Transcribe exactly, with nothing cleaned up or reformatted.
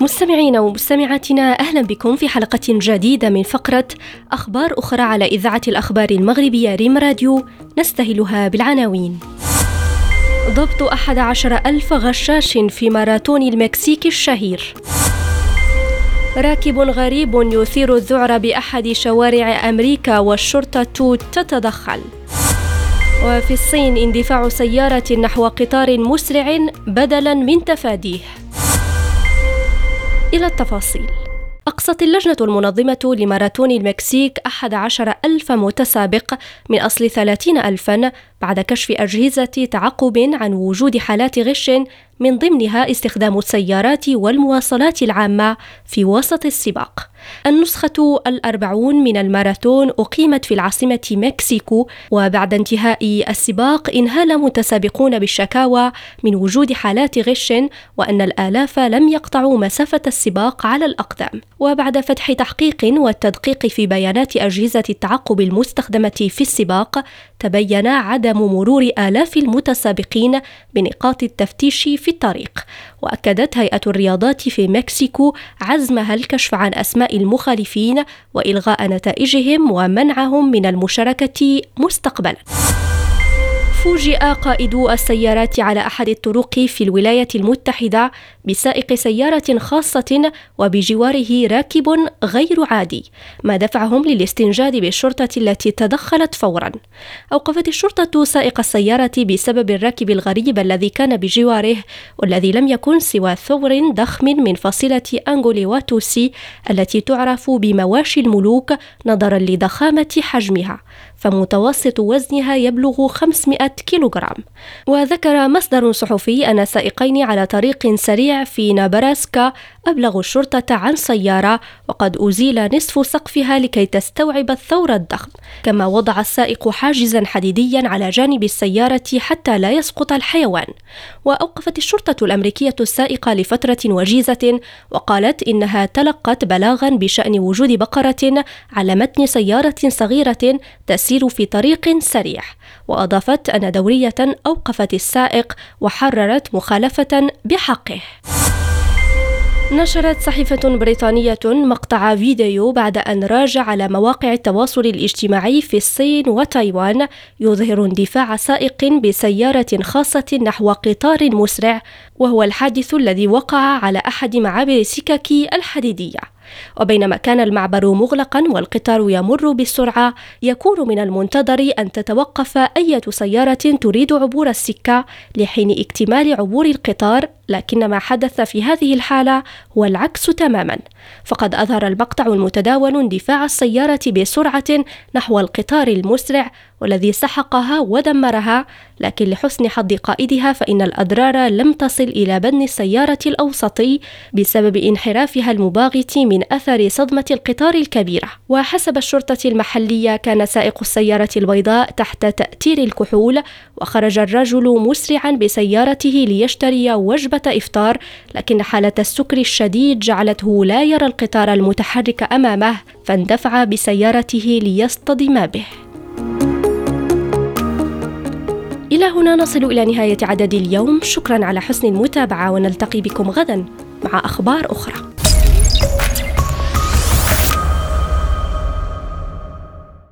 مستمعين ومستمعاتنا، أهلا بكم في حلقة جديدة من فقرة أخبار أخرى على إذاعة الأخبار المغربية ريم راديو، نستهلها بالعناوين. ضبط أحد عشر ألف غشاش في ماراثون المكسيك الشهير. راكب غريب يثير الذعر بأحد شوارع أمريكا والشرطة تتدخل. وفي الصين اندفاع سيارة نحو قطار مسرع بدلاً من تفاديه. إلى التفاصيل. أقصت اللجنة المنظمة لماراثون المكسيك أحد عشر ألف متسابق من أصل ثلاثين ألفاً بعد كشف أجهزة تعقب عن وجود حالات غش، من ضمنها استخدام السيارات والمواصلات العامة في وسط السباق. النسخة الأربعون من الماراثون أقيمت في العاصمة مكسيكو، وبعد انتهاء السباق انهال متسابقون بالشكاوى من وجود حالات غش وأن الآلاف لم يقطعوا مسافة السباق على الأقدام. وبعد فتح تحقيق والتدقيق في بيانات أجهزة التعقب المستخدمة في السباق، تبين عدم مرور آلاف المتسابقين بنقاط التفتيش في الطريق. وأكدت هيئة الرياضات في مكسيكو عزمها الكشف عن أسماء المخالفين وإلغاء نتائجهم ومنعهم من المشاركة مستقبلا. فوجئ قائد السيارات على أحد الطرق في الولايات المتحدة بسائق سيارة خاصة وبجواره راكب غير عادي، ما دفعهم للاستنجاد بالشرطة التي تدخلت فورا. أوقفت الشرطة سائق السيارة بسبب الراكب الغريب الذي كان بجواره، والذي لم يكن سوى ثور ضخم من فصيلة أنغولي واتوسي التي تعرف بمواشي الملوك نظرا لضخامة حجمها، فمتوسط وزنها يبلغ خمسمائة كيلوغرام. وذكر مصدر صحفي أن سائقين على طريق سريع في نبراسكا أبلغوا الشرطة عن سيارة وقد أزيل نصف سقفها لكي تستوعب الثور الضخم، كما وضع السائق حاجزا حديديا على جانب السيارة حتى لا يسقط الحيوان. وأوقفت الشرطة الأمريكية السائق لفترة وجيزة، وقالت إنها تلقت بلاغا بشأن وجود بقرة على متن سيارة صغيرة تسير في طريق سريع. وأضافت أن دورية أوقفت السائق وحررت مخالفة بحقه. نشرت صحيفة بريطانية مقطع فيديو بعد أن راج على مواقع التواصل الاجتماعي في الصين وتايوان يظهر اندفاع سائق بسيارة خاصة نحو قطار مسرع، وهو الحادث الذي وقع على أحد معابر السكك الحديدية. وبينما كان المعبر مغلقا والقطار يمر بالسرعة، يكون من المنتظر أن تتوقف أي سيارة تريد عبور السكة لحين اكتمال عبور القطار، لكن ما حدث في هذه الحالة هو العكس تماما. فقد أظهر المقطع المتداول اندفاع السيارة بسرعة نحو القطار المسرع والذي سحقها ودمرها، لكن لحسن حظ قائدها فإن الأضرار لم تصل إلى بدن السيارة الأوسطي بسبب انحرافها المباغت من أثر صدمة القطار الكبيرة. وحسب الشرطة المحلية كان سائق السيارة البيضاء تحت تأثير الكحول، وخرج الرجل مسرعا بسيارته ليشتري وجبة إفطار، لكن حالة السكر الشديد جعلته لا يرى القطار المتحرك أمامه، فاندفع بسيارته ليصطدم به. إلى هنا نصل إلى نهاية عدد اليوم. شكرا على حسن المتابعة، ونلتقي بكم غدا مع أخبار أخرى.